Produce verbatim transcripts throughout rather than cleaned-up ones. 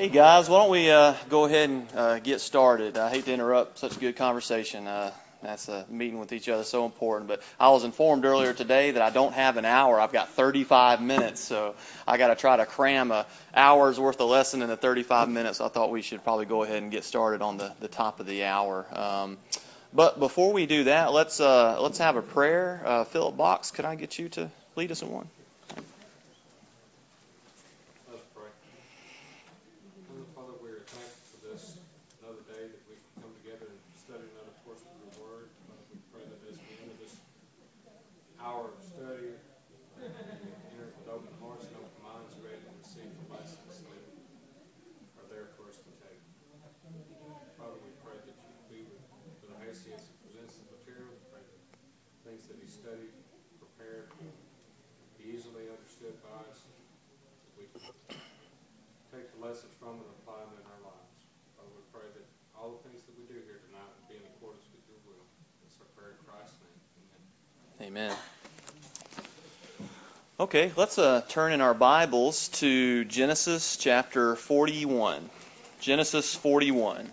Hey guys, why don't we uh, go ahead and uh, get started? I hate to interrupt such a good conversation. Uh, that's a meeting with each other so important. But I was informed earlier today that I don't have an hour. I've got thirty-five minutes, so I got to try to cram a hour's worth of lesson into thirty-five minutes. I thought we should probably go ahead and get started on the, the top of the hour. Um, but before we do that, let's uh, let's have a prayer. Uh, Philip Box, could I get you to lead us in one? Hour of study, uh, enter with open hearts and open minds, ready to receive the lessons that are there for us to take. Father, we pray that you be with Brother Hasty as he presents the material. We pray that things that he studied, prepared, be easily understood by us, that we can take the lessons from and apply them in our lives. Father, we pray that all the things that we do here tonight will be in accordance with your will. It's our prayer in Christ's name. Amen. Amen. Okay, let's uh, turn in our Bibles to Genesis chapter forty-one. Genesis forty-one.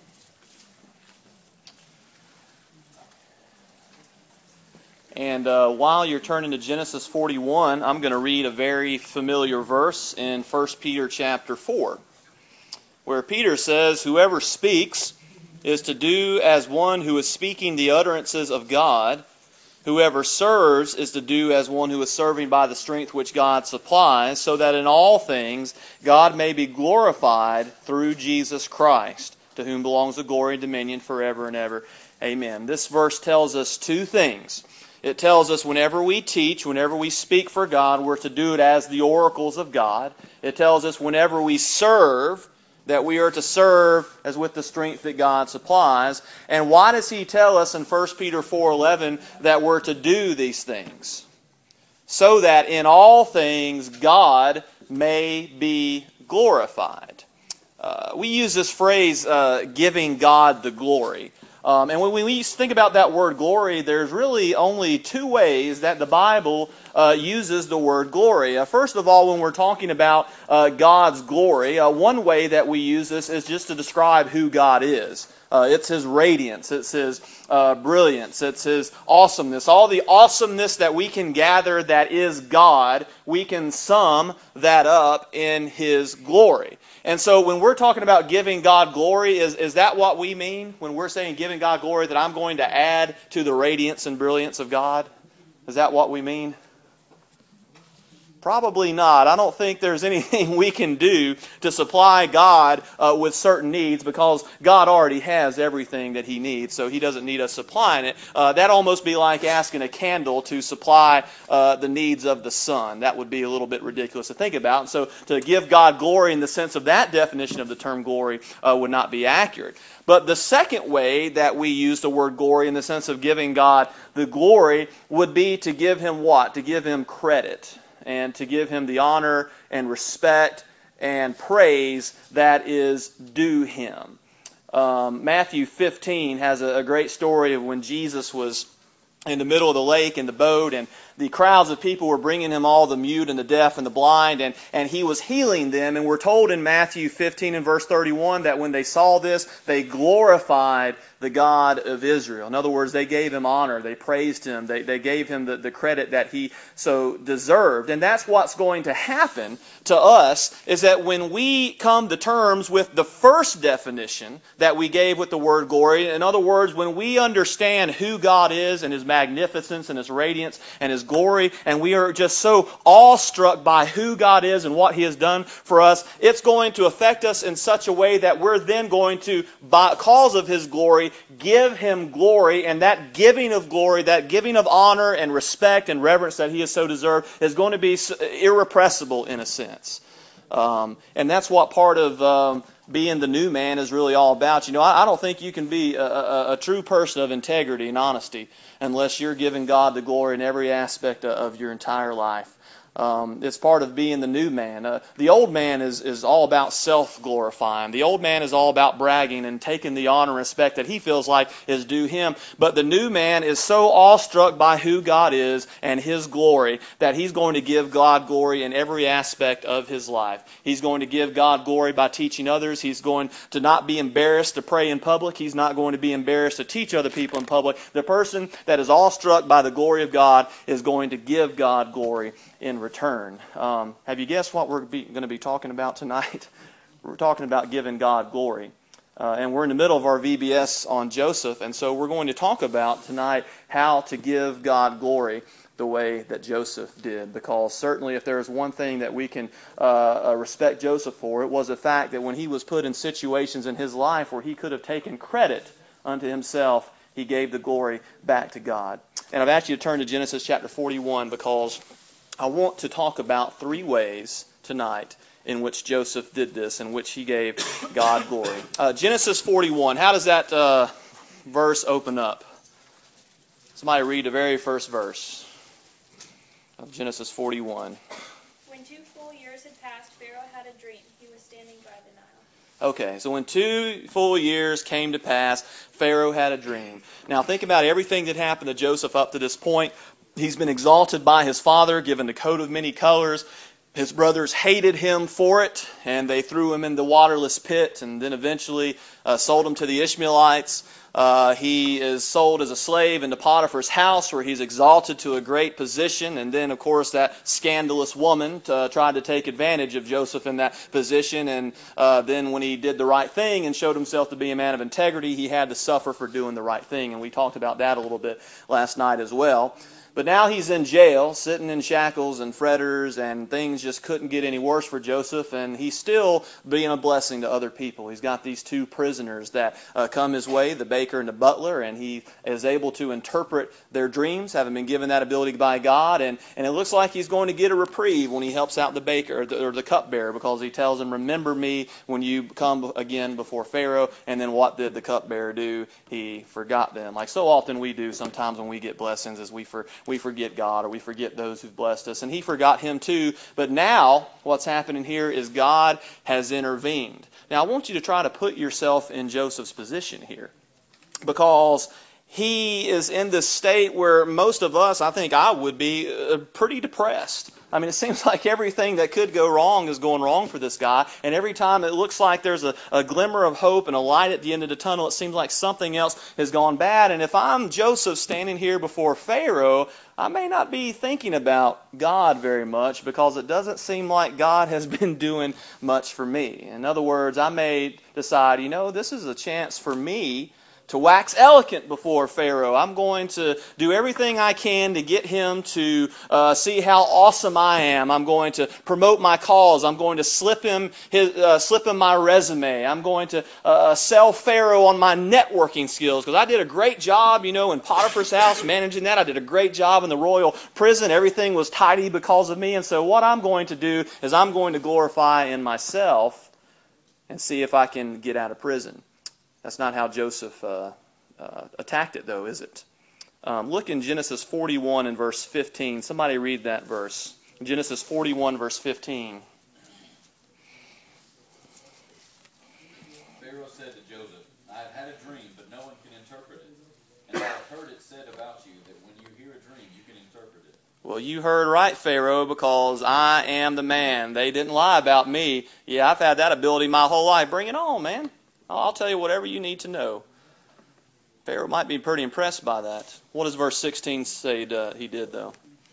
And uh, while you're turning to Genesis forty-one, I'm going to read a very familiar verse in First Peter chapter four, where Peter says, "Whoever speaks is to do as one who is speaking the utterances of God. Whoever serves is to do as one who is serving by the strength which God supplies, so that in all things God may be glorified through Jesus Christ, to whom belongs the glory and dominion forever and ever. Amen." This verse tells us two things. It tells us whenever we teach, whenever we speak for God, we're to do it as the oracles of God. It tells us whenever we serve, that we are to serve as with the strength that God supplies. And why does he tell us in First Peter four eleven that we're to do these things? So that in all things God may be glorified. Uh, we use this phrase, uh, giving God the glory. Um, and when we think about that word glory, there's really only two ways that the Bible uh, uses the word glory. Uh, first of all, when we're talking about uh, God's glory, uh, one way that we use this is just to describe who God is. Uh, it's His radiance, it's His uh, brilliance, it's His awesomeness. All the awesomeness that we can gather that is God, we can sum that up in His glory. And so when we're talking about giving God glory, is, is that what we mean? When we're saying giving God glory, that I'm going to add to the radiance and brilliance of God? Is that what we mean? Probably not. I don't think there's anything we can do to supply God uh, with certain needs, because God already has everything that He needs, so He doesn't need us supplying it. Uh, that'd almost be like asking a candle to supply uh, the needs of the sun. That would be a little bit ridiculous to think about. And so to give God glory in the sense of that definition of the term glory uh, would not be accurate. But the second way that we use the word glory in the sense of giving God the glory would be to give Him what? To give Him credit, and to give Him the honor and respect and praise that is due Him. Um, Matthew fifteen has a, a great story of when Jesus was in the middle of the lake in the boat, and the crowds of people were bringing Him all the mute and the deaf and the blind, and, and He was healing them. And we're told in Matthew fifteen and verse thirty-one that when they saw this, they glorified the God of Israel. In other words, they gave Him honor, they praised Him, they, they gave Him the, the credit that He so deserved. And that's what's going to happen to us, is that when we come to terms with the first definition that we gave with the word glory, in other words, when we understand who God is and His magnificence and His radiance and His glory, and we are just so awestruck by who God is and what He has done for us, it's going to affect us in such a way that we're then going to, by cause of His glory, give Him glory. And that giving of glory, that giving of honor and respect and reverence that He has so deserved, is going to be irrepressible in a sense. Um, and that's what part of um, being the new man is really all about. You know, I, I don't think you can be a, a, a true person of integrity and honesty unless you're giving God the glory in every aspect of your entire life. Um, it's part of being the new man. Uh, the old man is, is all about self-glorifying. The old man is all about bragging and taking the honor and respect that he feels like is due him. But the new man is so awestruck by who God is and His glory that he's going to give God glory in every aspect of his life. He's going to give God glory by teaching others. He's going to not be embarrassed to pray in public. He's not going to be embarrassed to teach other people in public. The person that is awestruck by the glory of God is going to give God glory in return. Um, have you guessed what we're be, going to be talking about tonight? We're talking about giving God glory. Uh, and we're in the middle of our V B S on Joseph, and so we're going to talk about tonight how to give God glory the way that Joseph did. Because certainly if there is one thing that we can uh, respect Joseph for, it was the fact that when he was put in situations in his life where he could have taken credit unto himself, he gave the glory back to God. And I've asked you to turn to Genesis chapter forty-one because I want to talk about three ways tonight in which Joseph did this, in which he gave God glory. Uh, Genesis forty-one, how does that uh, verse open up? Somebody read the very first verse of Genesis forty-one. When two full years had passed, Pharaoh had a dream. He was standing by the Nile. Okay, so when two full years came to pass, Pharaoh had a dream. Now think about everything that happened to Joseph up to this point. He's been exalted by his father, given the coat of many colors. His brothers hated him for it, and they threw him in the waterless pit, and then eventually uh, sold him to the Ishmaelites. Uh, he is sold as a slave into Potiphar's house, where he's exalted to a great position. And then, of course, that scandalous woman uh, tried to take advantage of Joseph in that position. And uh, then when he did the right thing and showed himself to be a man of integrity, he had to suffer for doing the right thing. And we talked about that a little bit last night as well. But now he's in jail, sitting in shackles and fetters, and things just couldn't get any worse for Joseph, and he's still being a blessing to other people. He's got these two prisoners that uh, come his way, the baker and the butler, and he is able to interpret their dreams, having been given that ability by God, and, and it looks like he's going to get a reprieve when he helps out the baker, or the, or the cupbearer, because he tells him, remember me when you come again before Pharaoh. And then what did the cupbearer do? He forgot them. Like so often we do sometimes when we get blessings, is we for We forget God, or we forget those who've blessed us. And he forgot him too. But now what's happening here is God has intervened. Now I want you to try to put yourself in Joseph's position here. Because he is in this state where most of us, I think I would be, uh, pretty depressed. I mean, it seems like everything that could go wrong is going wrong for this guy. And every time it looks like there's a, a glimmer of hope and a light at the end of the tunnel, it seems like something else has gone bad. And if I'm Joseph standing here before Pharaoh, I may not be thinking about God very much, because it doesn't seem like God has been doing much for me. In other words, I may decide, you know, this is a chance for me to wax eloquent before Pharaoh. I'm going to do everything I can to get him to uh, see how awesome I am. I'm going to promote my cause. I'm going to slip him his, uh, slip him my resume. I'm going to uh, sell Pharaoh on my networking skills, because I did a great job, you know, in Potiphar's house managing that. I did a great job in the royal prison. Everything was tidy because of me. And so what I'm going to do is I'm going to glorify in myself and see if I can get out of prison. That's not how Joseph uh, uh, attacked it, though, is it? Um, look in Genesis forty-one and verse fifteen. Somebody read that verse. Genesis forty-one, verse fifteen. Pharaoh said to Joseph, I have had a dream, but no one can interpret it. And I have heard it said about you that when you hear a dream, you can interpret it. Well, you heard right, Pharaoh, because I am the man. They didn't lie about me. Yeah, I've had that ability my whole life. Bring it on, man. I'll tell you whatever you need to know. Pharaoh might be pretty impressed by that. What does verse sixteen say uh, he did, though?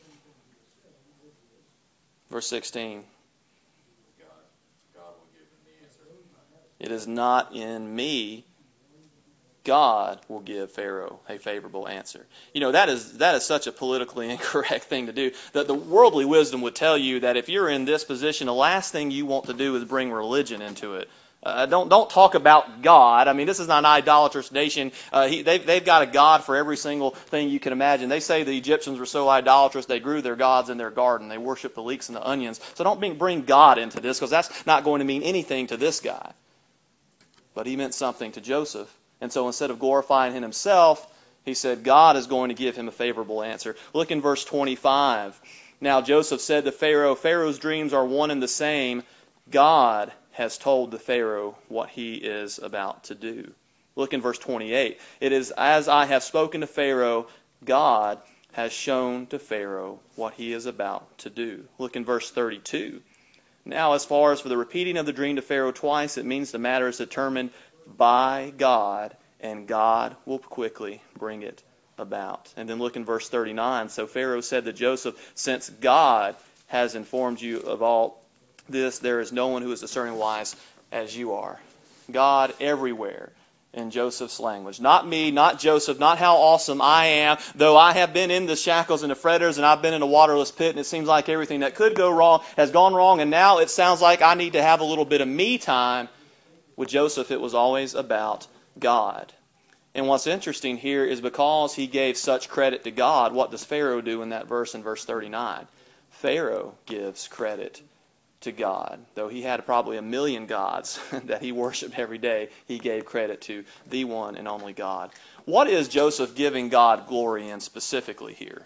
Verse sixteen. God, God will give him the answer. It is not in me. God will give Pharaoh a favorable answer. You know, that is that is such a politically incorrect thing to do. That the worldly wisdom would tell you that if you're in this position, the last thing you want to do is bring religion into it. Uh, don't don't talk about God. I mean, this is not an idolatrous nation. Uh, he, they've, they've got a God for every single thing you can imagine. They say the Egyptians were so idolatrous they grew their gods in their garden. They worshiped the leeks and the onions. So don't bring, bring God into this, because that's not going to mean anything to this guy. But he meant something to Joseph. And so instead of glorifying him himself, he said God is going to give him a favorable answer. Look in verse twenty-five. Now Joseph said to Pharaoh, Pharaoh's dreams are one and the same. God has told the Pharaoh what he is about to do. Look in verse twenty-eight. It is as I have spoken to Pharaoh, God has shown to Pharaoh what he is about to do. Look in verse thirty-two. Now, as far as for the repeating of the dream to Pharaoh twice, it means the matter is determined by God, and God will quickly bring it about. And then look in verse thirty-nine. So Pharaoh said to Joseph, since God has informed you of all this, there is no one who is discerning wise as you are. God everywhere in Joseph's language. Not me, not Joseph, not how awesome I am, though I have been in the shackles and the fetters and I've been in a waterless pit and it seems like everything that could go wrong has gone wrong and now it sounds like I need to have a little bit of me time. With Joseph, it was always about God. And what's interesting here is because he gave such credit to God, what does Pharaoh do in that verse in verse thirty-nine? Pharaoh gives credit to God. Though he had probably a million gods that he worshiped every day, he gave credit to the one and only God. What is Joseph giving God glory in specifically here?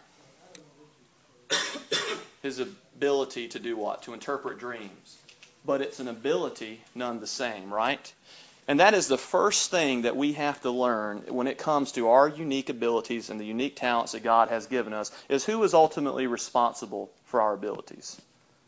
His ability to do what? To interpret dreams. But it's an ability none the same, right? And that is the first thing that we have to learn when it comes to our unique abilities and the unique talents that God has given us, is who is ultimately responsible for our abilities?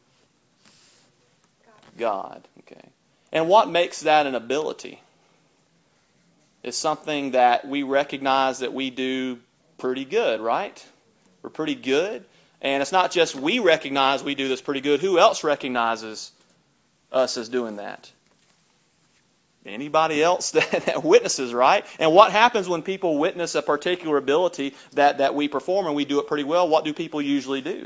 God. Okay. And what makes that an ability? It's something that we recognize that we do pretty good, right? We're pretty good. And it's not just we recognize we do this pretty good. Who else recognizes us as doing that? Anybody else that, that witnesses, right? And what happens when people witness a particular ability that, that we perform and we do it pretty well? What do people usually do?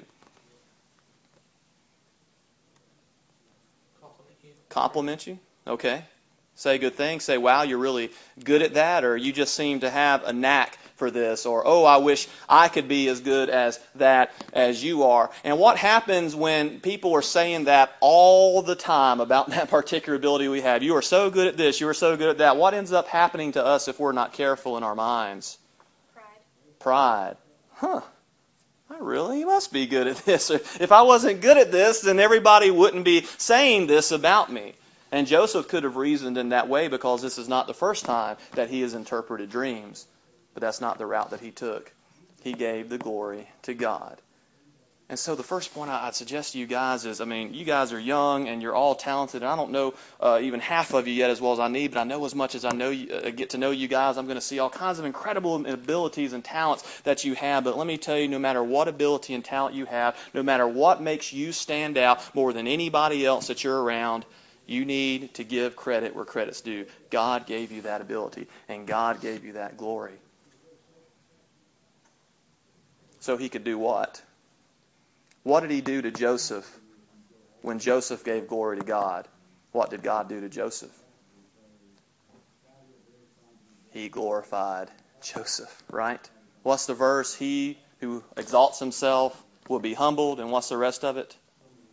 Compliment you? Okay. Say good things. Say, wow, you're really good at that. Or you just seem to have a knack for this. Or, oh, I wish I could be as good as that as you are. And what happens when people are saying that all the time about that particular ability we have? You are so good at this. You are so good at that. What ends up happening to us if we're not careful in our minds? Pride. Pride. Huh. I really must be good at this. If I wasn't good at this, then everybody wouldn't be saying this about me. And Joseph could have reasoned in that way because this is not the first time that he has interpreted dreams. But that's not the route that he took. He gave the glory to God. And so the first point I'd suggest to you guys is, I mean, you guys are young and you're all talented. And I don't know uh, even half of you yet as well as I need, but I know as much as I know you, uh, get to know you guys, I'm going to see all kinds of incredible abilities and talents that you have. But let me tell you, no matter what ability and talent you have, no matter what makes you stand out more than anybody else that you're around, you need to give credit where credit's due. God gave you that ability, and God gave you that glory. So he could do what? What did he do to Joseph when Joseph gave glory to God? What did God do to Joseph? He glorified Joseph, right? What's the verse? He who exalts himself will be humbled. And what's the rest of it?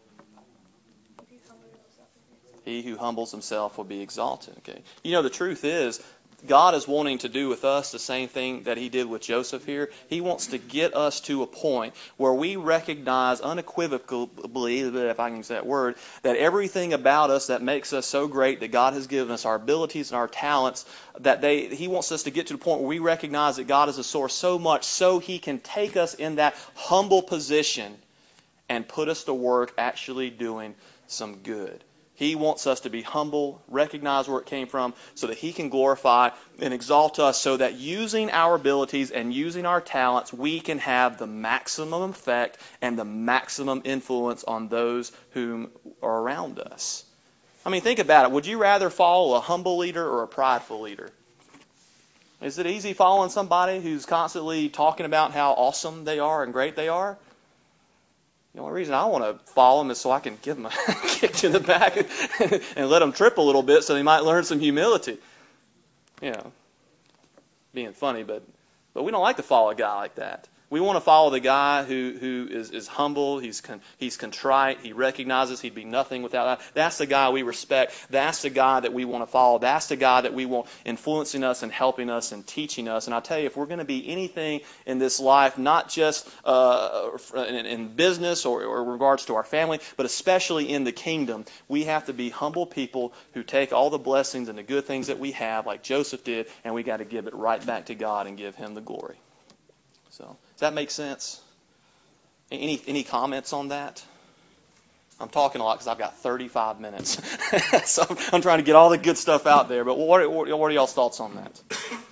He who humbles himself will be exalted. Okay. You know, the truth is, God is wanting to do with us the same thing that he did with Joseph here. He wants to get us to a point where we recognize unequivocally, if I can use that word, that everything about us that makes us so great that God has given us, our abilities and our talents, that they he wants us to get to the point where we recognize that God is a source so much so he can take us in that humble position and put us to work actually doing some good. He wants us to be humble, recognize where it came from, so that he can glorify and exalt us, so that using our abilities and using our talents, we can have the maximum effect and the maximum influence on those whom are around us. I mean, think about it. Would you rather follow a humble leader or a prideful leader? Is it easy following somebody who's constantly talking about how awesome they are and great they are? The only reason I want to follow them is so I can give them a kick to the back and let them trip a little bit so they might learn some humility. You know, being funny, but but we don't like to follow a guy like that. We want to follow the guy who, who is, is humble, he's con, he's contrite, he recognizes he'd be nothing without that. That's the guy we respect. That's the guy that we want to follow. That's the guy that we want influencing us and helping us and teaching us. And I tell you, if we're going to be anything in this life, not just uh, in, in business or, or regards to our family, but especially in the kingdom, we have to be humble people who take all the blessings and the good things that we have, like Joseph did, and we got to give it right back to God and give him the glory. So, does that make sense? Any any comments on that? I'm talking a lot because I've got thirty-five minutes. So I'm, I'm trying to get all the good stuff out there. But what, what, what are y'all's thoughts on that?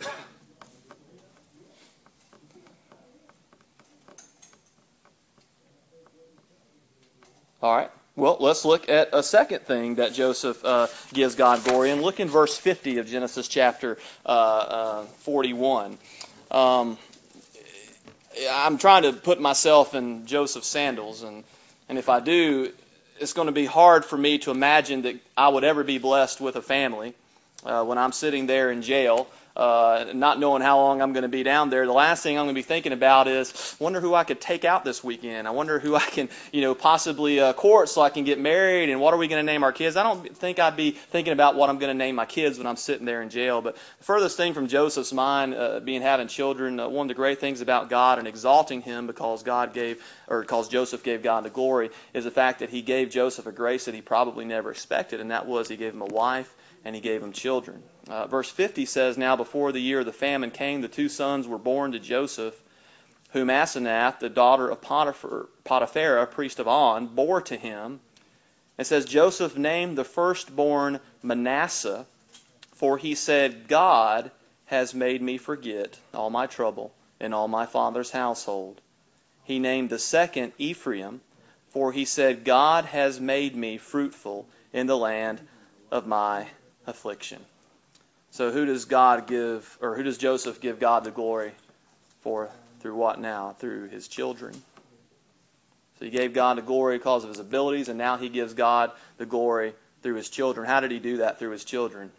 All right. Well, let's look at a second thing that Joseph uh, gives God glory. And look in verse fifty of Genesis chapter uh, uh, forty-one. Um, I'm trying to put myself in Joseph's sandals, and, and if I do, it's going to be hard for me to imagine that I would ever be blessed with a family uh, when I'm sitting there in jail, uh, not knowing how long I'm going to be down there. The last thing I'm going to be thinking about is, wonder who I could take out this weekend. I wonder who I can, you know, possibly uh, court so I can get married, and what are we going to name our kids? I don't think I'd be thinking about what I'm going to name my kids when I'm sitting there in jail. But the furthest thing from Joseph's mind, uh, being having children, uh, one of the great things about God and exalting him because God gave, or because Joseph gave God the glory, is the fact that he gave Joseph a grace that he probably never expected, and that was he gave him a wife and he gave him children. Uh, verse fifty says, Now before the year of the famine came, the two sons were born to Joseph, whom Asenath, the daughter of Potiphar, Potipharah, priest of On, bore to him. It says, Joseph named the firstborn Manasseh, for he said, God has made me forget all my trouble in all my father's household. He named the second Ephraim, for he said, God has made me fruitful in the land of my affliction. So who does God give, or who does Joseph give God the glory for? Through what now? Through his children. So he gave God the glory because of his abilities, and now he gives God the glory through his children. How did he do that through his children?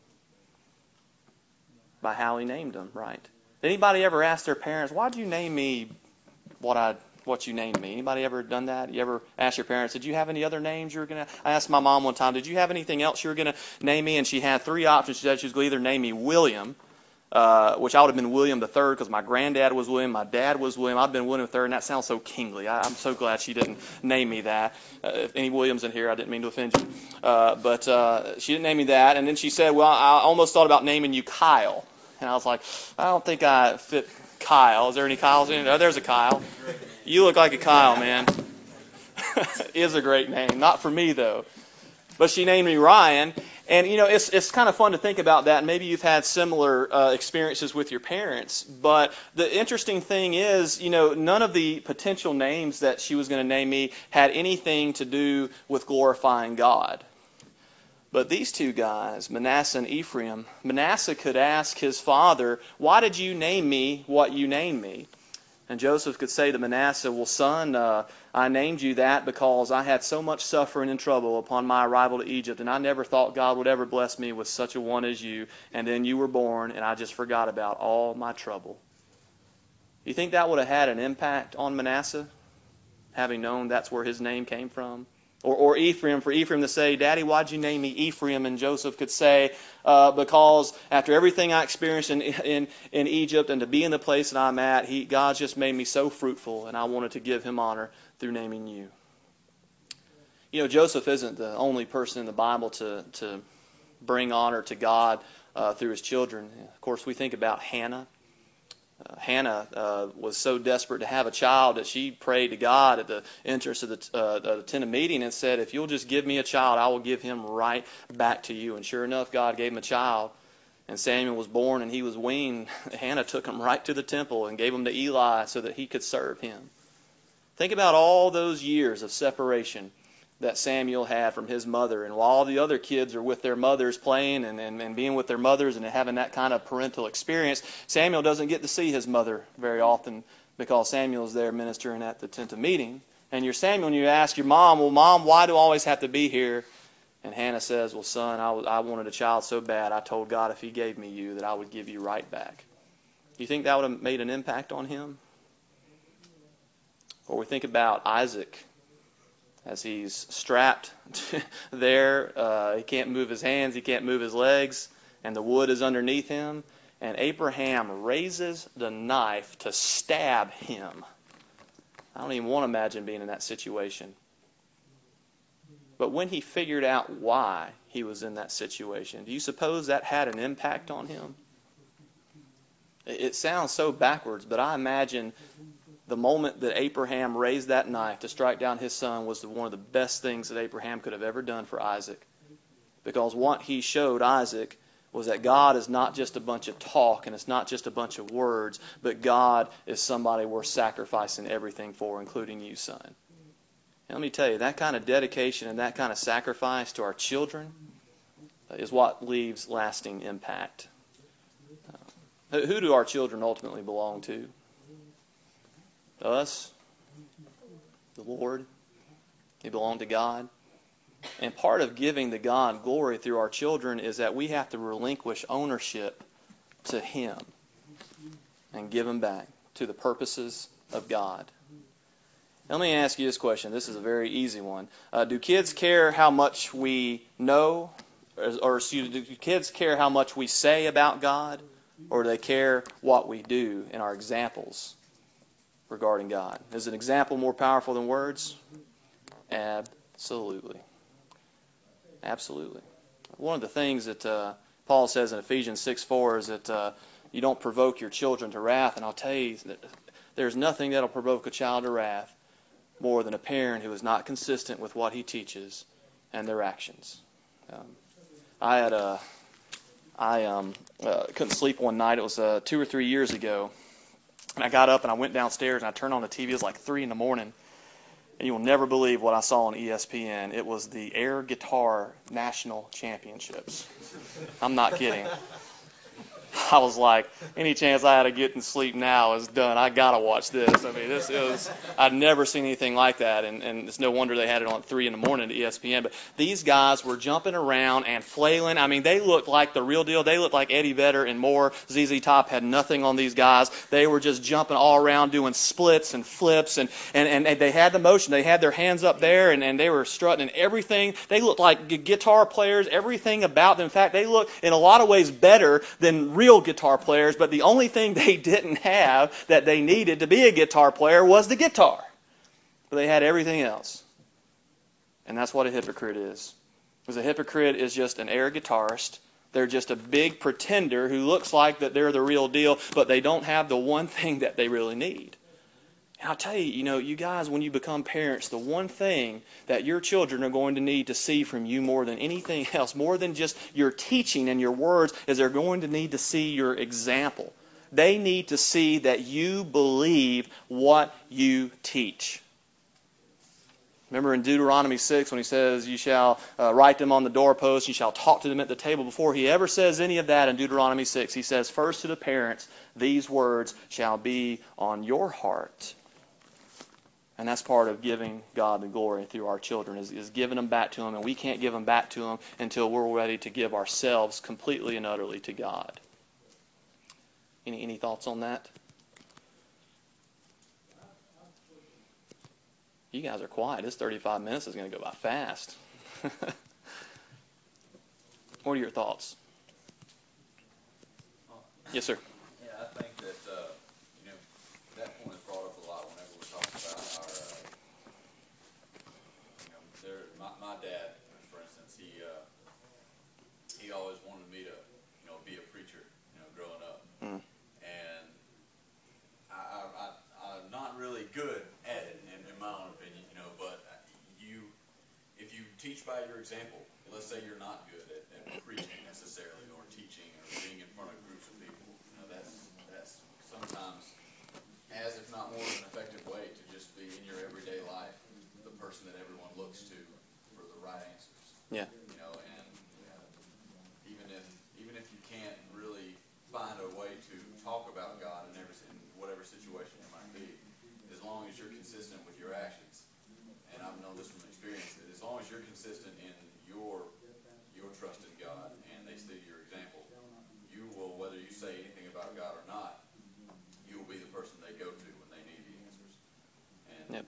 By how he named them, right? Did anybody ever ask their parents, why'd you name me what I what you named me? Anybody ever done that? You ever asked your parents, did you have any other names you were going to? I asked my mom one time, did you have anything else you were going to name me? And she had three options. She said she was going to either name me William, uh, which I would have been William the third because my granddad was William, my dad was William, I'd have been William the third, and that sounds so kingly. I, I'm so glad she didn't name me that. Uh, if any Williams in here, I didn't mean to offend you. Uh, but uh, she didn't name me that. And then she said, well, I almost thought about naming you Kyle. And I was like, I don't think I fit Kyle. Is there any Kyles in here? Oh, there's a Kyle. You look like a Kyle, man. Is a great name. Not for me, though. But she named me Ryan. And, you know, it's it's kind of fun to think about that. Maybe you've had similar uh, experiences with your parents. But the interesting thing is, you know, none of the potential names that she was going to name me had anything to do with glorifying God. But these two guys, Manasseh and Ephraim, Manasseh could ask his father, why did you name me what you named me? And Joseph could say to Manasseh, well, son, uh, I named you that because I had so much suffering and trouble upon my arrival to Egypt, and I never thought God would ever bless me with such a one as you. And then you were born, and I just forgot about all my trouble. You think that would have had an impact on Manasseh, having known that's where his name came from? Or, or Ephraim, for Ephraim to say, Daddy, why'd you name me Ephraim? And Joseph could say, uh, because after everything I experienced in, in, in Egypt and to be in the place that I'm at, he, God's just made me so fruitful, and I wanted to give him honor through naming you. You know, Joseph isn't the only person in the Bible to, to bring honor to God uh, through his children. Of course, we think about Hannah. Uh, Hannah uh, was so desperate to have a child that she prayed to God at the entrance of the, uh, the tent of meeting and said, if you'll just give me a child, I will give him right back to you. And sure enough, God gave him a child. And Samuel was born and he was weaned. Hannah took him right to the temple and gave him to Eli so that he could serve him. Think about all those years of separation that Samuel had from his mother. And while all the other kids are with their mothers playing and, and, and being with their mothers and having that kind of parental experience, Samuel doesn't get to see his mother very often because Samuel's there ministering at the tent of meeting. And you're Samuel and you ask your mom, well, Mom, why do I always have to be here? And Hannah says, well, son, I, was, I wanted a child so bad, I told God if he gave me you that I would give you right back. Do you think that would have made an impact on him? Or we think about Isaac as he's strapped there. Uh, he can't move his hands, he can't move his legs, and the wood is underneath him. And Abraham raises the knife to stab him. I don't even want to imagine being in that situation. But when he figured out why he was in that situation, do you suppose that had an impact on him? It sounds so backwards, but I imagine the moment that Abraham raised that knife to strike down his son was one of the best things that Abraham could have ever done for Isaac. Because what he showed Isaac was that God is not just a bunch of talk and it's not just a bunch of words, but God is somebody worth sacrificing everything for, including you, son. And let me tell you, that kind of dedication and that kind of sacrifice to our children is what leaves lasting impact. Uh, who do our children ultimately belong to? Us? The Lord? They belong to God? And part of giving to God glory through our children is that we have to relinquish ownership to Him and give Him back to the purposes of God. Let me ask you this question. This is a very easy one. Uh, do kids care how much we know? Or, or excuse, do kids care how much we say about God? Or do they care what we do in our examples regarding God? Is an example more powerful than words? Absolutely. Absolutely. One of the things that uh, Paul says in Ephesians six four is that uh, you don't provoke your children to wrath. And I'll tell you that there's nothing that'll provoke a child to wrath more than a parent who is not consistent with what he teaches and their actions. Um, I had a, I um, uh, couldn't sleep one night. It was uh, two or three years ago. And I got up and I went downstairs and I turned on the T V. It was like three in the morning. And you will never believe what I saw on E S P N. It was the Air Guitar National Championships. I'm not kidding. I was like, any chance I had to get in sleep now is done. I got to watch this. I mean, this is, I'd never seen anything like that, and, and it's no wonder they had it on at three in the morning at E S P N. But these guys were jumping around and flailing. I mean, they looked like the real deal. They looked like Eddie Vedder and more. Z Z Top had nothing on these guys. They were just jumping all around doing splits and flips, and, and, and they had the motion. They had their hands up there, and, and they were strutting and everything. They looked like guitar players, everything about them. In fact, they looked in a lot of ways better than real guitar players, but the only thing they didn't have that they needed to be a guitar player was the guitar. But they had everything else. And that's what a hypocrite is. Because a hypocrite is just an air guitarist. They're just a big pretender who looks like that they're the real deal, but they don't have the one thing that they really need. And I'll tell you, you know, you guys, when you become parents, the one thing that your children are going to need to see from you more than anything else, more than just your teaching and your words, is they're going to need to see your example. They need to see that you believe what you teach. Remember in Deuteronomy six when he says, you shall uh, write them on the doorpost, you shall talk to them at the table. Before he ever says any of that in Deuteronomy six, he says, first to the parents, these words shall be on your heart. And that's part of giving God the glory through our children, is, is giving them back to Him. And we can't give them back to Him until we're ready to give ourselves completely and utterly to God. Any, any thoughts on that? You guys are quiet. This thirty-five minutes is going to go by fast. What are your thoughts? Yes, sir. Yeah, I think that, uh, you know, that point is brought up a lot whenever we're talking about our, uh, you know, there, my, my dad, for instance, he, uh, he always wanted me to, you know, be a preacher, you know, growing up. Mm. And I, I, I, I'm not really good at it, in, in my own opinion, you know, but you, if you teach by your example, let's say you're not good at, at preaching necessarily, or teaching, or being in front of groups of people, you know, that's, that's sometimes, as if not more of an effective way to just be in your everyday life, the person that everyone looks to for the right answers. Yeah. You know, and uh, even if even if you can't really find a way to talk about God in every in whatever situation it might be, as long as you're consistent with your actions, and I've known this from experience, that as long as you're consistent in your your trust in God and they see your example, you will, whether you say anything about God or not, you will be the person they go to when they need the answers. And Yep.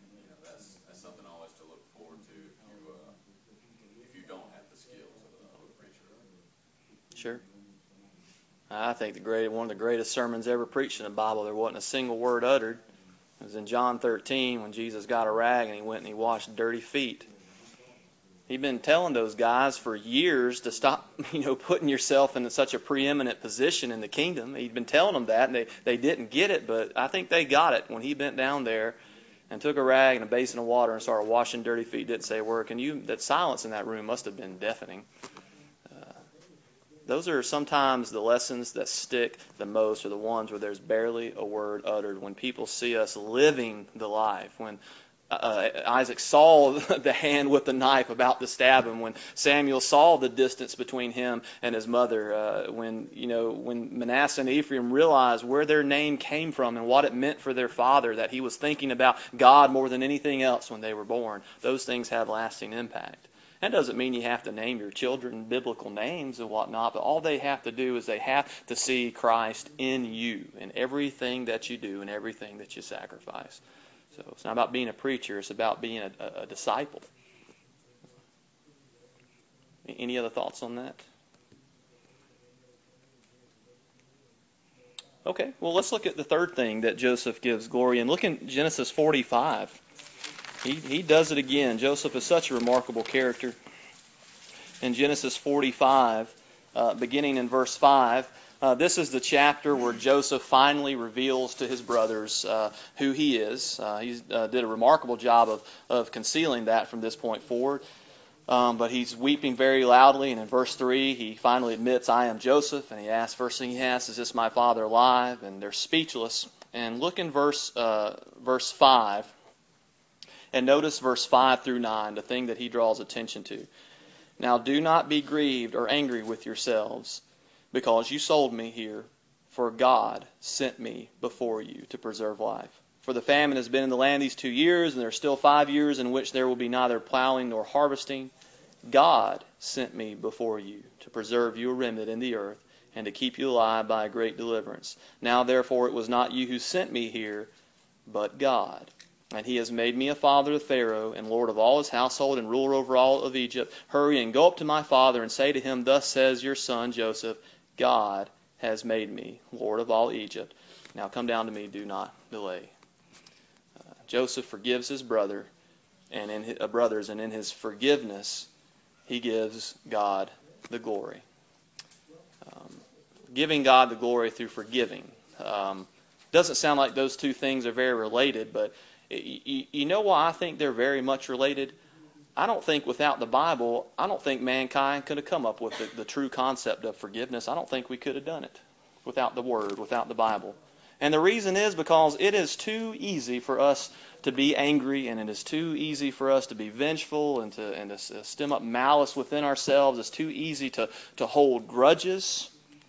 Sure. I think the great one of the greatest sermons ever preached in the Bible, there wasn't a single word uttered. It was in John thirteen when Jesus got a rag and he went and he washed dirty feet. He'd been telling those guys for years to stop, you know, putting yourself in such a preeminent position in the kingdom. He'd been telling them that, and they, they didn't get it, but I think they got it when he bent down there and took a rag and a basin of water and started washing dirty feet. Didn't say a word. And you, that silence in that room must have been deafening. Uh, those are sometimes the lessons that stick the most, are the ones where there's barely a word uttered. When people see us living the life, when Uh, Isaac saw the hand with the knife about to stab him, when Samuel saw the distance between him and his mother, uh, when you know when Manasseh and Ephraim realized where their name came from and what it meant for their father, that he was thinking about God more than anything else when they were born. Those things have lasting impact. That doesn't mean you have to name your children biblical names and whatnot, but all they have to do is they have to see Christ in you, in everything that you do and everything that you sacrifice. So it's not about being a preacher, it's about being a, a, a disciple. Any other thoughts on that? Okay, well, let's look at the third thing that Joseph gives glory in. Look in Genesis forty-five. He, he does it again. Joseph is such a remarkable character. In Genesis forty-five, uh, beginning in verse five, Uh, this is the chapter where Joseph finally reveals to his brothers uh, who he is. Uh, he uh, did a remarkable job of, of concealing that from this point forward. Um, but he's weeping very loudly, and in verse three, he finally admits, I am Joseph. And he asks, first thing he asks, is this my father alive? And they're speechless. And look in verse uh, verse five, and notice verse five through nine, the thing that he draws attention to. Now do not be grieved or angry with yourselves, because you sold me here, for God sent me before you to preserve life. For the famine has been in the land these two years, and there are still five years in which there will be neither plowing nor harvesting. God sent me before you to preserve you a remnant in the earth, and to keep you alive by a great deliverance. Now therefore it was not you who sent me here, but God. And he has made me a father of Pharaoh, and lord of all his household, and ruler over all of Egypt. Hurry and go up to my father, and say to him, thus says your son Joseph, God has made me Lord of all Egypt. Now come down to me, do not delay. Uh, Joseph forgives his brother and in his, uh, brothers, and in his forgiveness, he gives God the glory. Um, giving God the glory through forgiving. Um, doesn't sound like those two things are very related, but you, you know why I think they're very much related? I don't think without the Bible, I don't think mankind could have come up with the, the true concept of forgiveness. I don't think we could have done it without the Word, without the Bible. And the reason is because it is too easy for us to be angry, and it is too easy for us to be vengeful and to and to stem up malice within ourselves. It's too easy to, to hold grudges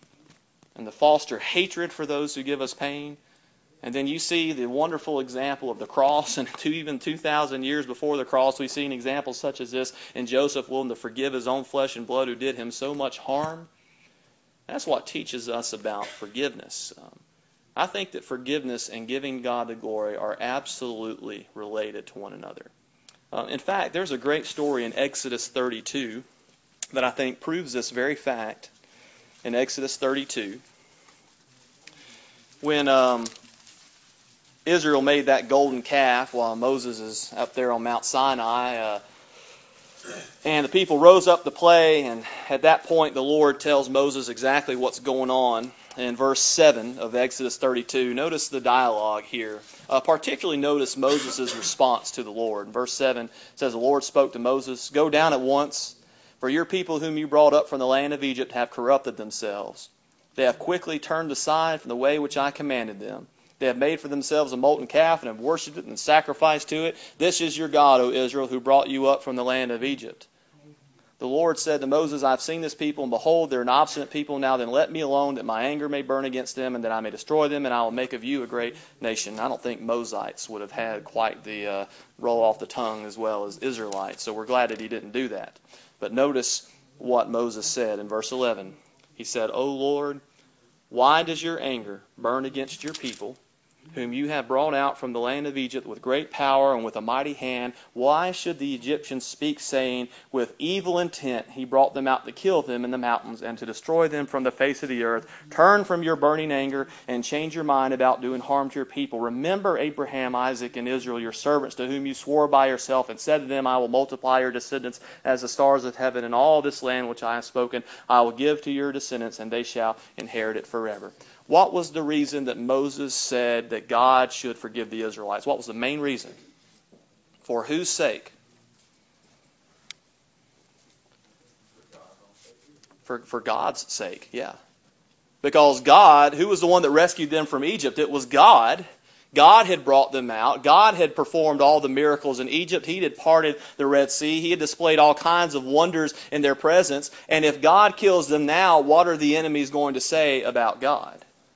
and to foster hatred for those who give us pain. And then you see the wonderful example of the cross, and two, even two thousand years before the cross, we see an example such as this in Joseph willing to forgive his own flesh and blood who did him so much harm. That's what teaches us about forgiveness. Um, I think that forgiveness and giving God the glory are absolutely related to one another. Uh, in fact, there's a great story in Exodus thirty-two that I think proves this very fact. In Exodus thirty-two, when um, Israel made that golden calf while Moses is up there on Mount Sinai, uh, and the people rose up to play, and at that point the Lord tells Moses exactly what's going on. In verse seven of Exodus thirty-two, notice the dialogue here. Uh, particularly notice Moses' response to the Lord. In verse seven it says, the Lord spoke to Moses, go down at once, for your people whom you brought up from the land of Egypt have corrupted themselves. They have quickly turned aside from the way which I commanded them. They have made for themselves a molten calf and have worshipped it and sacrificed to it. This is your God, O Israel, who brought you up from the land of Egypt. The Lord said to Moses, I have seen this people, and behold, they're an obstinate people. Now then let me alone, that my anger may burn against them, and that I may destroy them, and I will make of you a great nation. I don't think Mosites would have had quite the uh, roll off the tongue as well as Israelites, so we're glad that he didn't do that. But notice what Moses said in verse eleven. He said, O Lord, why does your anger burn against your people, whom you have brought out from the land of Egypt with great power and with a mighty hand, why should the Egyptians speak, saying, with evil intent he brought them out to kill them in the mountains and to destroy them from the face of the earth? Turn from your burning anger and change your mind about doing harm to your people. Remember Abraham, Isaac, and Israel, your servants, to whom you swore by yourself and said to them, I will multiply your descendants as the stars of heaven, and all this land which I have spoken I will give to your descendants, and they shall inherit it forever. What was the reason that Moses said that God should forgive the Israelites? What was the main reason? For whose sake? For, for God's sake, yeah. Because God, who was the one that rescued them from Egypt? It was God. God had brought them out. God had performed all the miracles in Egypt. He had parted the Red Sea. He had displayed all kinds of wonders in their presence. And if God kills them now, what are the enemies going to say about God?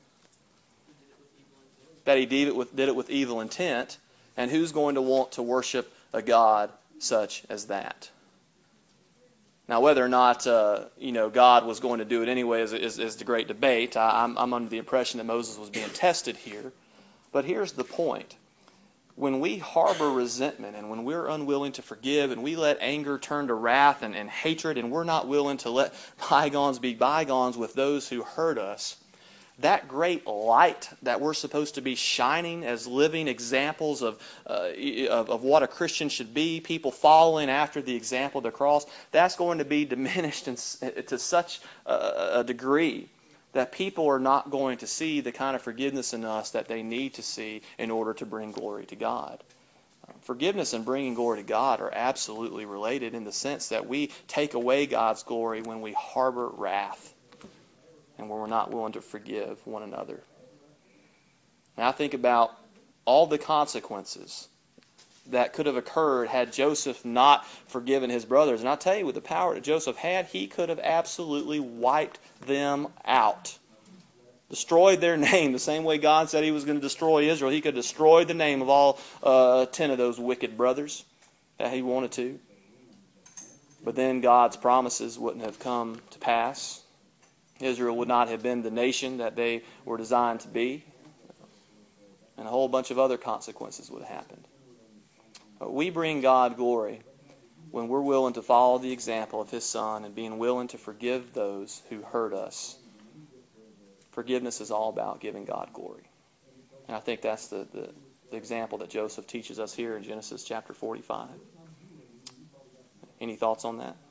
That he did it with, did it with evil intent. And who's going to want to worship a God such as that? Now, whether or not uh, you know God was going to do it anyway is, is, is the great debate. I, I'm, I'm under the impression that Moses was being tested here. But here's the point. When we harbor resentment and when we're unwilling to forgive and we let anger turn to wrath and, and hatred and we're not willing to let bygones be bygones with those who hurt us, that great light that we're supposed to be shining as living examples of, uh, of of what a Christian should be, people following after the example of the cross, that's going to be diminished in, to such a, a degree that people are not going to see the kind of forgiveness in us that they need to see in order to bring glory to God. Forgiveness and bringing glory to God are absolutely related in the sense that we take away God's glory when we harbor wrath and when we're not willing to forgive one another. Now I think about all the consequences that could have occurred had Joseph not forgiven his brothers. And I'll tell you, with the power that Joseph had, he could have absolutely wiped them out. Destroyed their name the same way God said he was going to destroy Israel. He could have destroyed the name of all uh, ten of those wicked brothers that he wanted to. But then God's promises wouldn't have come to pass. Israel would not have been the nation that they were designed to be. And a whole bunch of other consequences would have happened. But we bring God glory when we're willing to follow the example of His Son and being willing to forgive those who hurt us. Forgiveness is all about giving God glory. And I think that's the, the, the example that Joseph teaches us here in Genesis chapter forty-five. Any thoughts on that?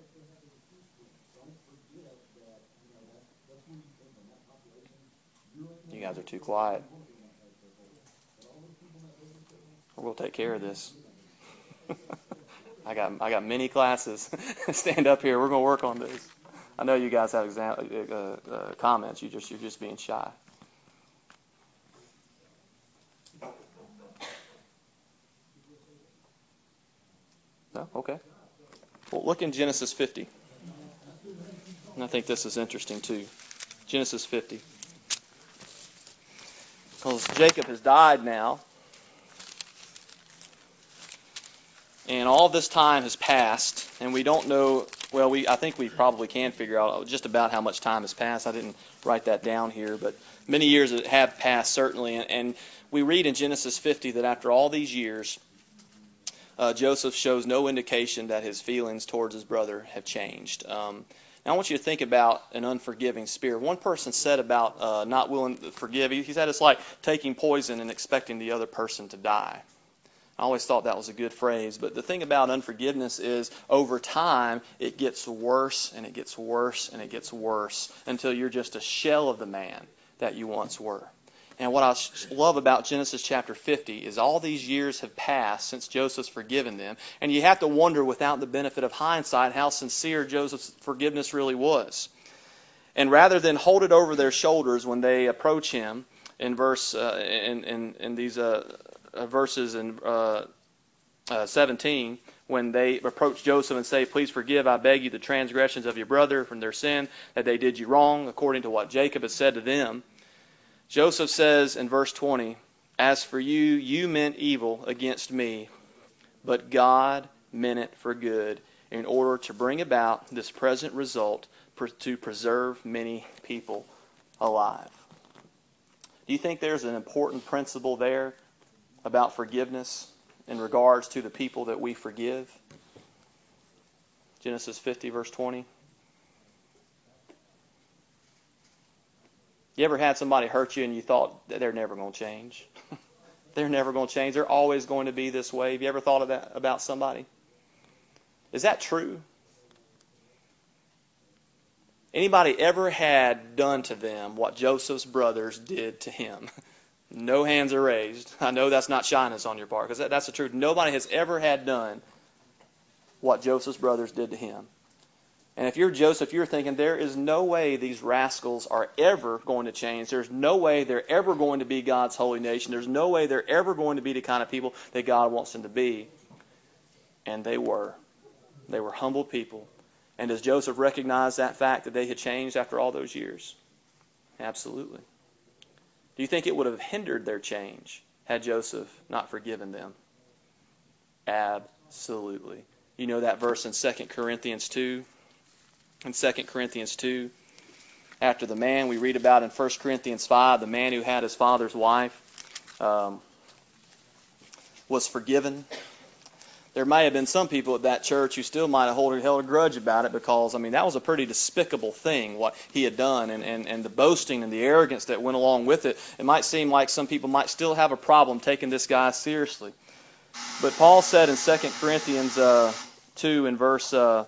You guys are too quiet. We'll take care of this. I got I got many classes. Stand up here. We're going to work on this. I know you guys have exam- uh, uh, comments. You just you're just being shy. No, okay. Well, look in Genesis fifty. And I think this is interesting too. Genesis fifty. Because Jacob has died now. And all this time has passed, and we don't know, well, we I think we probably can figure out just about how much time has passed. I didn't write that down here, but many years have passed, certainly. And, and we read in Genesis fifty that after all these years, uh, Joseph shows no indication that his feelings towards his brother have changed. Um, now I want you to think about an unforgiving spirit. One person said about uh, not willing to forgive, he said it's like taking poison and expecting the other person to die. I always thought that was a good phrase, but the thing about unforgiveness is over time it gets worse and it gets worse and it gets worse until you're just a shell of the man that you once were. And what I love about Genesis chapter fifty is all these years have passed since Joseph's forgiven them, and you have to wonder without the benefit of hindsight how sincere Joseph's forgiveness really was. And rather than hold it over their shoulders when they approach him in verse uh, in, in, in these uh, Uh, verses in uh, uh, seventeen, when they approach Joseph and say, please forgive, I beg you, the transgressions of your brother from their sin, that they did you wrong, according to what Jacob has said to them. Joseph says in verse twenty, as for you, you meant evil against me, but God meant it for good, in order to bring about this present result, to preserve many people alive. Do you think there's an important principle there about forgiveness in regards to the people that we forgive? Genesis fifty, verse twenty. You ever had somebody hurt you and you thought that they're never going to change? They're never going to change. They're always going to be this way. Have you ever thought of that about somebody? Is that true? Anybody ever had done to them what Joseph's brothers did to him? No hands are raised. I know that's not shyness on your part, because that, that's the truth. Nobody has ever had done what Joseph's brothers did to him. And if you're Joseph, you're thinking, there is no way these rascals are ever going to change. There's no way they're ever going to be God's holy nation. There's no way they're ever going to be the kind of people that God wants them to be. And they were. They were humble people. And does Joseph recognize that fact that they had changed after all those years? Absolutely. Do you think it would have hindered their change had Joseph not forgiven them? Absolutely. You know that verse in Second Corinthians two? In Second Corinthians two, after the man we read about in First Corinthians five, the man who had his father's wife um, was forgiven. There may have been some people at that church who still might have held, held a grudge about it, because, I mean, that was a pretty despicable thing, what he had done, and, and, and the boasting and the arrogance that went along with it. It might seem like some people might still have a problem taking this guy seriously. But Paul said in Second Corinthians uh, two in verse... Uh,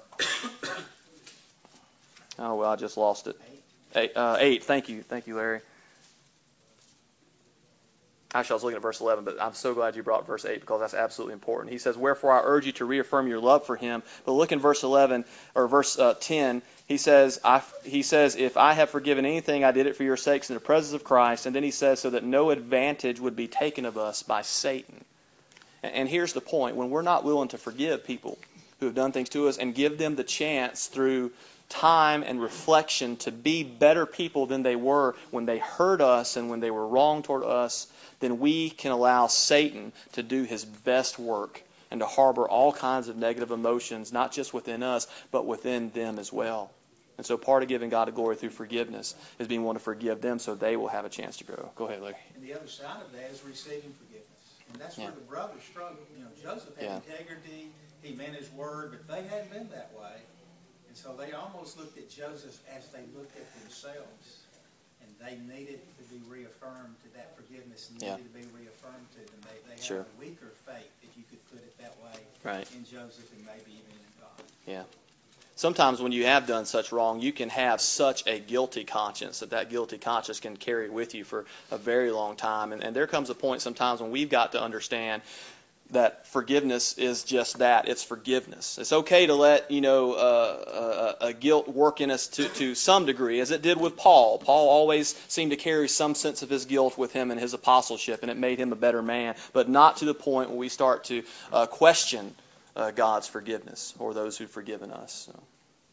Oh, well, I just lost it. Eight, uh, eight. Thank you. Thank you, Larry. Actually, I was looking at verse eleven, but I'm so glad you brought verse eight, because that's absolutely important. He says, wherefore I urge you to reaffirm your love for him. But look in verse eleven, or verse uh, ten. He says, I, he says, if I have forgiven anything, I did it for your sakes in the presence of Christ. And then he says, so that no advantage would be taken of us by Satan. And, and here's the point. When we're not willing to forgive people who have done things to us and give them the chance through time and reflection to be better people than they were when they hurt us and when they were wrong toward us, then we can allow Satan to do his best work and to harbor all kinds of negative emotions, not just within us, but within them as well. And so part of giving God the glory through forgiveness is being willing to forgive them so they will have a chance to grow. Go ahead, Larry. And the other side of that is receiving forgiveness. And that's Yeah. where the brothers struggled. You know, Joseph had Yeah. integrity, he meant his word, but they hadn't been that way. And so they almost looked at Joseph as they looked at themselves. And they needed to be reaffirmed to that forgiveness, needed Yeah. to be reaffirmed to them. They, they had Sure. a weaker faith, if you could put it that way, Right. in Joseph and maybe even in God. Yeah. Sometimes when you have done such wrong, you can have such a guilty conscience that that guilty conscience can carry with you for a very long time. And, and there comes a point sometimes when we've got to understand that forgiveness is just that. It's forgiveness. It's okay to let, you know, uh, a, a guilt work in us to, to some degree, as it did with Paul. Paul always seemed to carry some sense of his guilt with him in his apostleship, and it made him a better man, but not to the point where we start to uh, question uh, God's forgiveness or those who've forgiven us. So,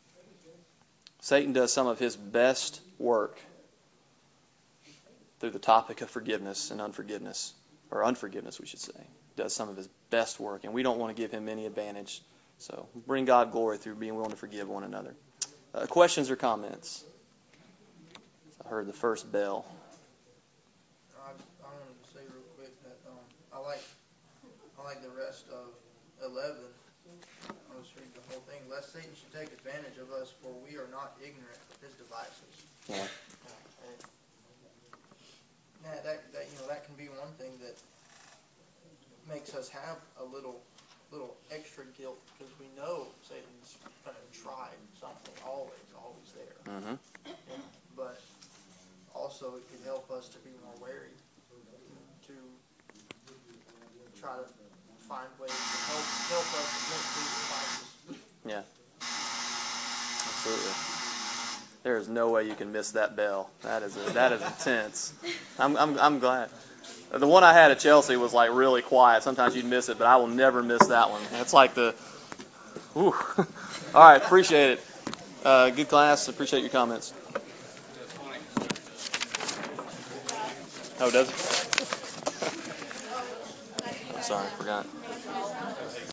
Satan does some of his best work through the topic of forgiveness and unforgiveness, or unforgiveness, we should say. Does some of his best work, and we don't want to give him any advantage. So bring God glory through being willing to forgive one another. Uh, questions or comments? I heard the first bell. I, I wanted to say real quick that um, I like I like the rest of eleven. I'll just read the whole thing. Lest Satan should take advantage of us, for we are not ignorant of his devices. Yeah. And, yeah, that, that you know that can be one thing that makes us have a little little extra guilt, because we know Satan's going to try something, always, always there. Mm-hmm. Yeah. But also it can help us to be more wary, to try to find ways to help help us against these devices. Yeah. Absolutely. There is no way you can miss that bell. That is a, that is intense. I'm I'm I'm glad. The one I had at Chelsea was like really quiet. Sometimes you'd miss it, but I will never miss that one. It's like the, whew. All right, appreciate it. Uh, good class. Appreciate your comments. Oh, does it? Sorry, forgot.